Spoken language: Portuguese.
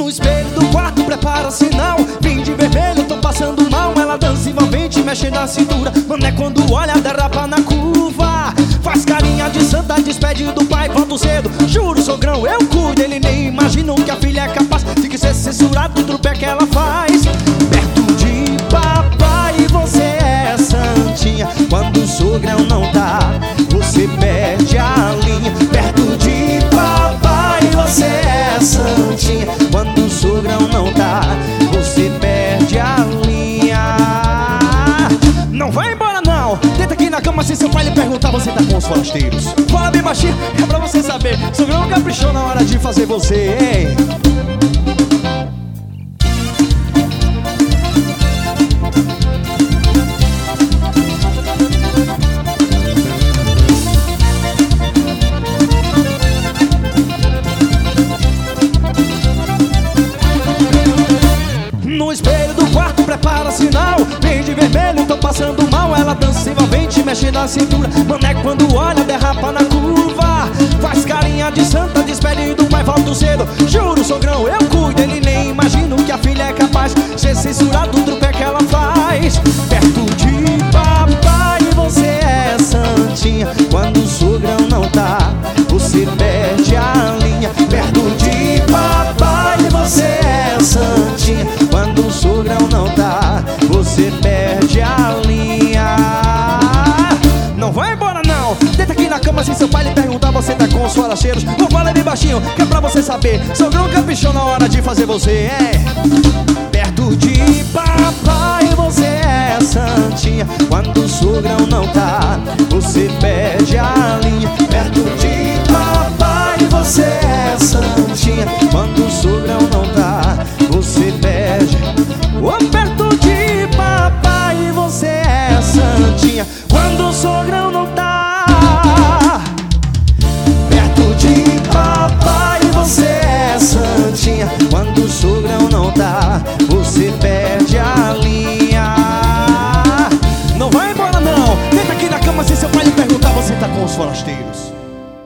No espelho do quarto prepara sinal, vim de vermelho, tô passando mal. Ela dança envolvente, mexe na cintura. Mané quando olha, derrapa na curva. Faz carinha de santa, despede do pai, volta cedo. Juro, sogrão, eu cuido. Ele nem imagina o que a filha é capaz. Fica ser censurado do trupe que ela faz. Perto de papai você é santinha. Quando o sogrão não tá, você perde a linha. Perto de papai você é santinha. Quando o sogrão não tá, você perde a linha. Não vai embora não, deita aqui na cama se seu pai lhe perguntar, você tá com os forasteiros. Fala bem baixinho, é pra você saber. Sogrão caprichou na hora de fazer você, hein? No espelho do quarto prepara sinal, vem de vermelho, tô passando mal. Ela dança envolvente, mexe na cintura. Mané quando olha, derrapa na curva. Faz carinha de santa, despede do pai, volta cedo. Juro, sogrão, eu cuido. Ele nem imagina o que a filha é capaz. Ser censurado do trupe que ela faz. Perto de papai você é santinha. Quando o sogrão não tá, você perde a linha. Perto de papai você é santinha. Quando o sogrão não tá, você perde a linha. Não vai embora não, deita aqui na cama se seu pai lhe perguntar, você tá com os forasteiros. Não fala bem baixinho, que é pra você saber. Sogrão caprichou na hora de fazer você, é. Perto de papai você é santinha. Quando o sogrão não tá, você perde a linha. Perto de papai você é santinha. Quando o sogrão não tá, você perde. Opa!